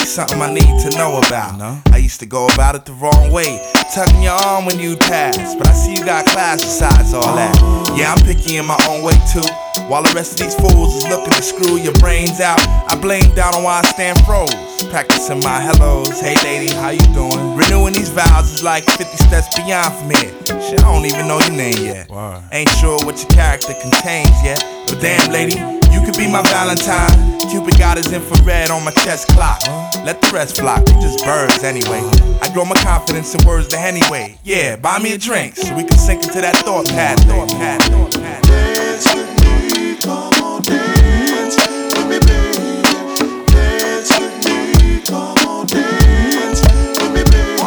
something I need to know about. No? I used to go about it the wrong way, tugging your arm when you'd pass, but I see you got class besides all that. Yeah, I'm picky in my own way too. While the rest of these fools is looking to screw your brains out, I blame down on why I stand froze. Practicing my hellos, hey lady, how you doing? Renewing these vows is like 50 steps beyond from here. Shit, I don't even know your name yet. Wow. Ain't sure what your character contains yet, but damn lady, you could be my Valentine. Cupid got his infrared on my chest clock. Let the rest flock, we just birds anyway. I grow my confidence in words to anyway. Yeah, buy me a drink so we can sink into that thought path. Dance with me, come on, dance with me, baby. Dance with me, come on, dance with me, baby.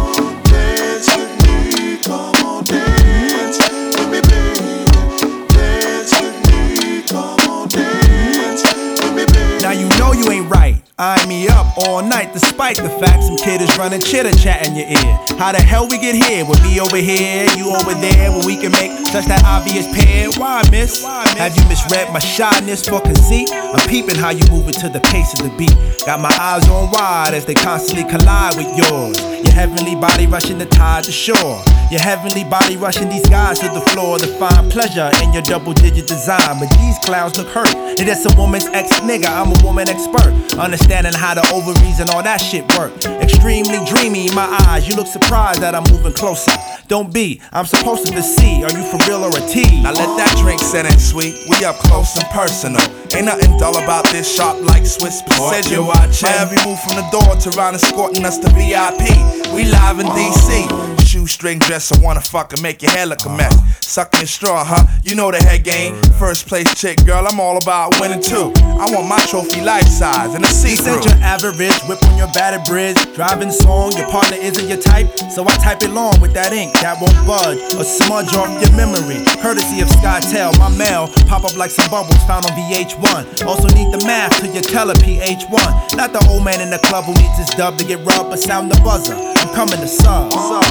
Dance with me, come on, dance with me, baby. Dance with me, come on, dance with me, baby. Now you know you ain't right. Eyeing me up all night despite the fact some kid is running chitter-chat in your ear. How the hell we get here with me over here, you over there, when we can make such that obvious pair? Why, miss? Have you misread my shyness for conceit? I'm peeping how you moving to the pace of the beat. Got my eyes on wide as they constantly collide with yours. Your heavenly body rushing the tide to shore. Your heavenly body rushing these guys to the floor to find pleasure in your double-digit design. But these clowns look hurt. It is a woman's ex-nigga, I'm a woman expert. Understanding how the ovaries and all that shit work. Extremely dreamy in my eyes. You look surprised that I'm moving closer. Don't be, I'm supposed to see. Are you for real or a tease? Now let that drink set in, sweet. We up close and personal. Ain't nothing dull about this, sharp like Swiss precision. My every move from the door to round escorting us to VIP. We live in DC. Shoestring dress, I wanna fuck and make your hair look a mess. Sucking your straw, huh? You know the head game. First place chick, girl, I'm all about winning too. I want my trophy life size and a see-through. Send your average, whip on your battered bridge. Driving song, your partner isn't your type, so I type it long with that ink that won't budge or smudge off your memory. Courtesy of SkyTel, my mail pop up like some bubbles found on VH1. Also need the math to your teller PH1. Not the old man in the club who needs his dub to get rubbed, but sound the buzzer. I'm coming to sub.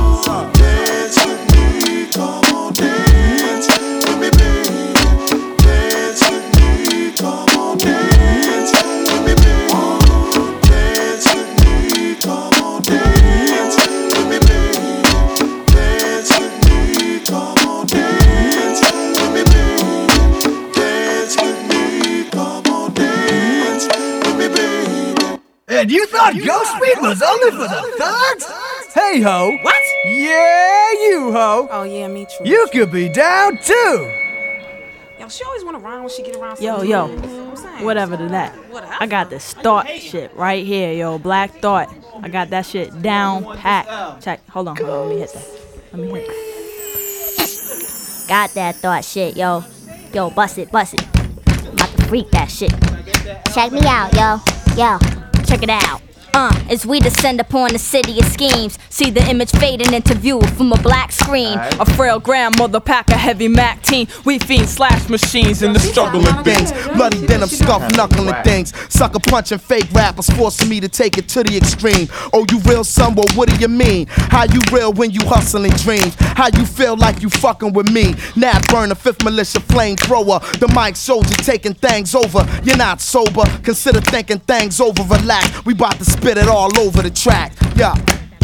Dance with me, come on, dance with me, baby. Dance with me, come on, dance with me, baby. Dance with me, come on, dance with me, baby. Dance with me, come on, dance with me, baby. Dance with me, come on, dance with me, baby. And you thought Ghost Weed was only for the thugs? Hey ho! What? Yeah, you ho! Oh yeah, me too. You could be down too! Yo, she always wanna rhyme when she get around. Yo, whatever to that. I got this thought shit right here, yo. Black Thought. I got that shit down pat. Check. Hold on. Let me hit that. Got that thought shit, yo. Yo, bust it. I'm about to freak that shit. Check me out, yo. Check it out. As we descend upon the city of schemes, see the image fading into view from a black screen. A frail grandmother pack a heavy Mac teen. We fiend slash machines in the struggling things. Bloody denim, scuff knuckling things. Sucker punching fake rappers, forcing me to take it to the extreme. Oh, you real son? Well, what do you mean? How you real when you hustling dreams? How you feel like you fucking with me? Nat Burner, 5th Militia flamethrower. The mic soldier taking things over. You're not sober, consider thinking things over. Relax, we bout to spit it all over the track. Yeah.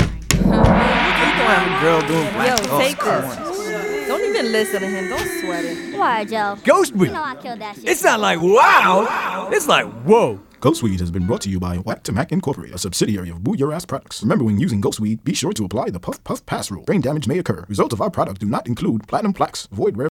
Girl doing black. Yo, take this. Don't even listen to him. Don't sweat it. Why, Joe? Ghost Weed. You know I killed that shit. It's not like wow. It's like whoa. Ghost Weed has been brought to you by Whack to Mac Incorporated, a subsidiary of Boo Your Ass Products. Remember, when using Ghost Weed, be sure to apply the Puff Puff Pass rule. Brain damage may occur. Results of our product do not include platinum plaques, void rare